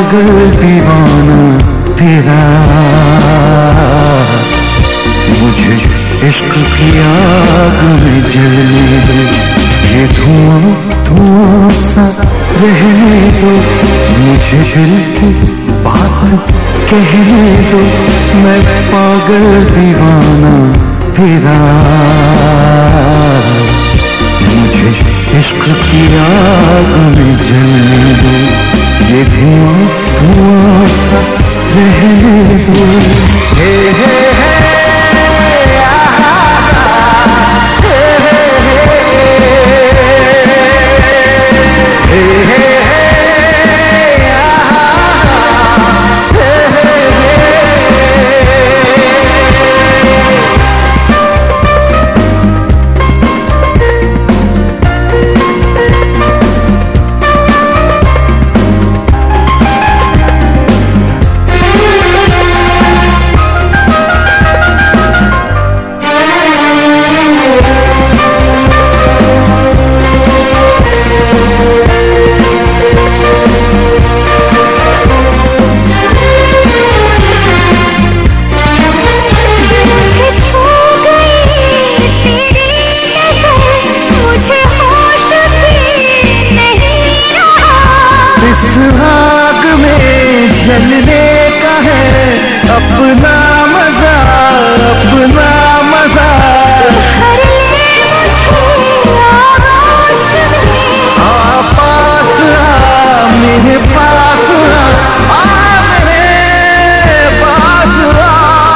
पागल दीवाना तेरा, मुझे इश्क की आग में जलने दो, ये धुआं धुआं सा रहने दो, मुझे दिल की बात कहने दो। मैं पागल दीवाना तेरा, मुझे इश्क की आग में जलने दो, ये धुआं धुआं सा रहने दो। हे हे हे आग में जलने का है अपना मजा, अपना मजा। आ पास आ मेरे पास आ मेरे पास आ।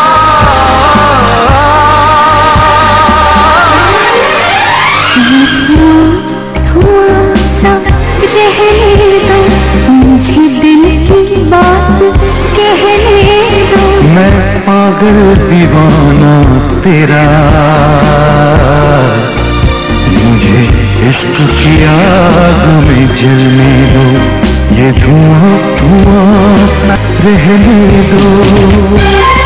धुआं सा रहने दो, मुझे दिल की बात कहने दो। मैं पागल दीवाना तेरा, मुझे इश्क की आग में जलने दो, ये धुआं धुआं सा रहने दो।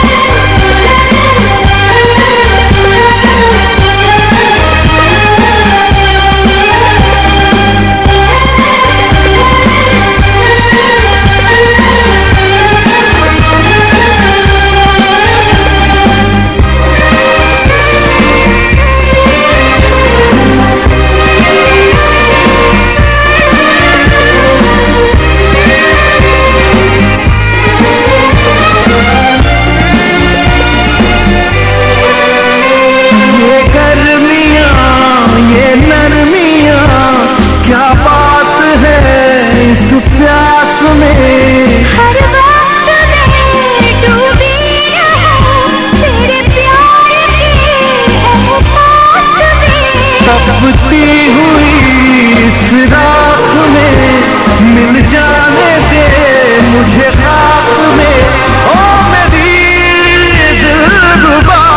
प्यास में हर वक्त मैं डूबी रहूं तेरे प्यार के एहसास में। तपती हुई इस रात में मिल जाने दे मुझे खाक में, ओ मेरी दिलरुबा।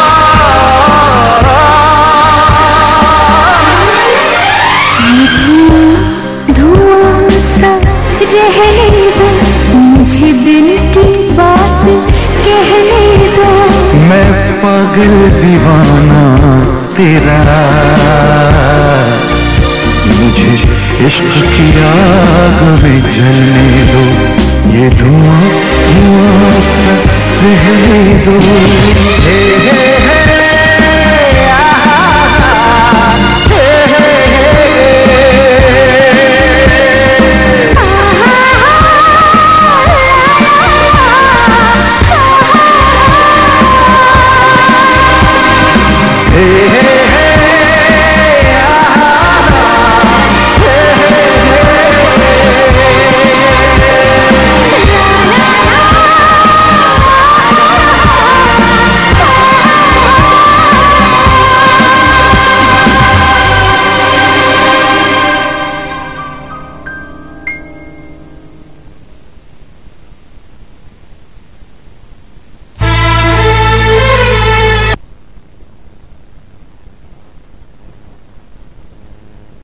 रहने दो, मुझे दिल की बात कहने दो। मैं पागल दीवाना तेरा, मुझे इश्क की आग में जलने दो, ये धुआं धुआं सा रहने दो।